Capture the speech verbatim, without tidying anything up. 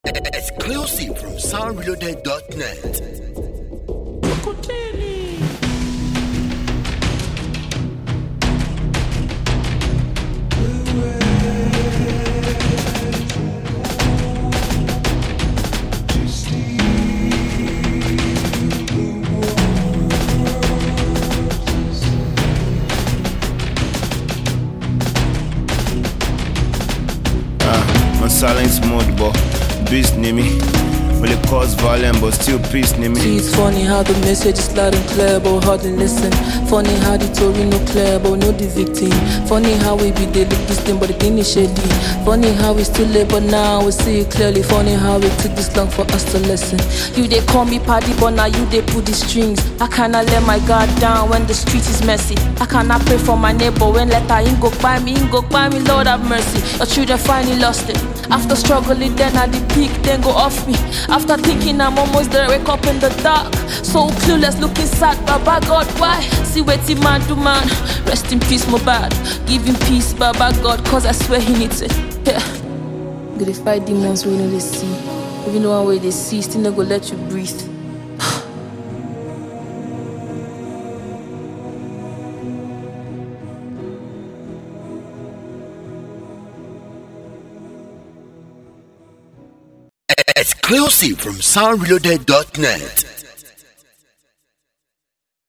Exclusive from sound reloaded dot net. Silence mode, but beast near me. Will it cause violence, but still peace near me. See, it's funny how the message is loud and clear, but hardly listen. Funny how the story no clear, but no the victim. Funny how we be they look this thing, but the thing is shady. Funny how we still live, but now we see it clearly. Funny how it took this long for us to listen. You they call me paddy, but now you they pull the strings. I cannot let my guard down when the street is messy. I cannot pray for my neighbor when letter him go by me, him go by me. Lord have mercy. Your children finally lost it. After struggling, then at the peak, then go off me. After thinking I'm almost there, wake up in the dark. So clueless, looking sad, Baba God, why? See what the man do, man. Rest in peace, Mohbad. Give him peace, Baba God, cause I swear he needs it. Yeah. Go they fight demons we know they see. Even though one way they see, still not go let you breathe. Exclusive from sound reloaded dot net.